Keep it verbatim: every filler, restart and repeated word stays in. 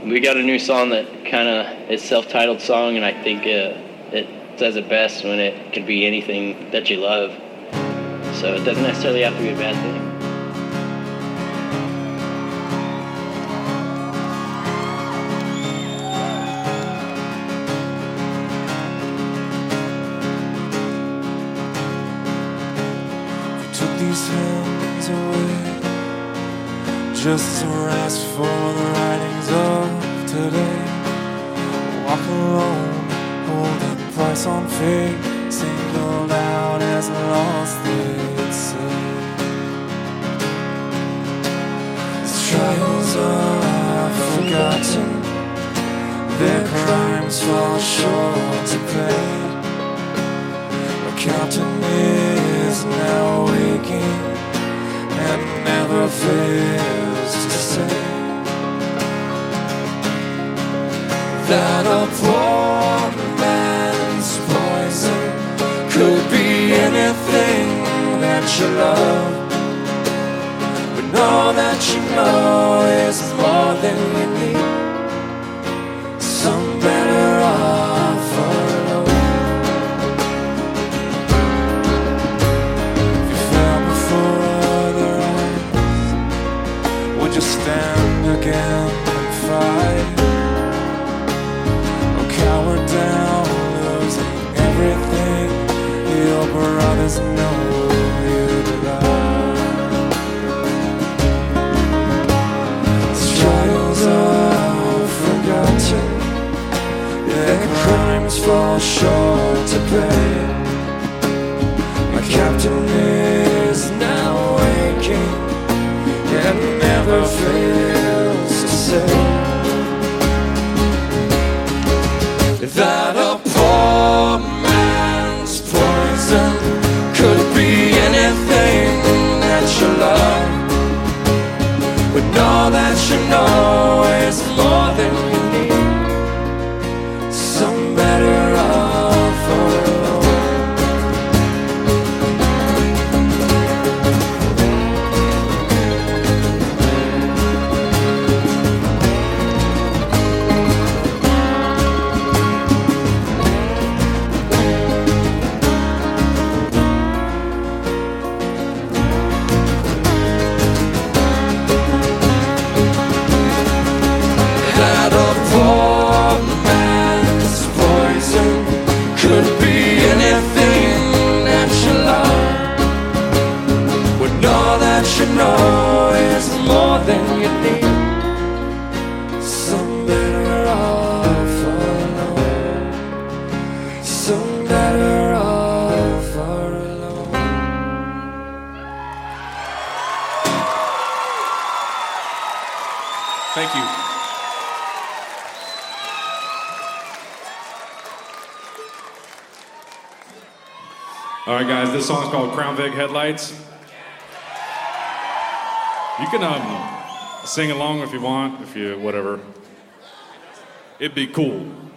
we got a new song that kind of is self-titled song, and I think uh, it says it best when it can be anything that you love. So it doesn't necessarily have to be a bad thing. These hands away, just to rest for the writings of today. Walk alone, holding price on fate, singled out as lost, they'd say. These trials are forgotten, their crimes fall short to pay. A captain is now waking and never fails to say that a poor man's poison could be anything that you love, but all that you know is more than you need. Some better off alone. Just stand again and fight, or cower down, losing everything. Your brothers know you'd lie. These trials are forgotten, their crimes fall short to pay. My captain is now waking and never fails to say that a poor man's poison could be anything that you love, but all that you know is more than you need. Some better off alone. You know is more than you need. Some better off alone. Some better off alone. Thank you. All right, guys, this song's called Crown Vic Headlights. You can um, sing along if you want, if you, whatever. It'd be cool.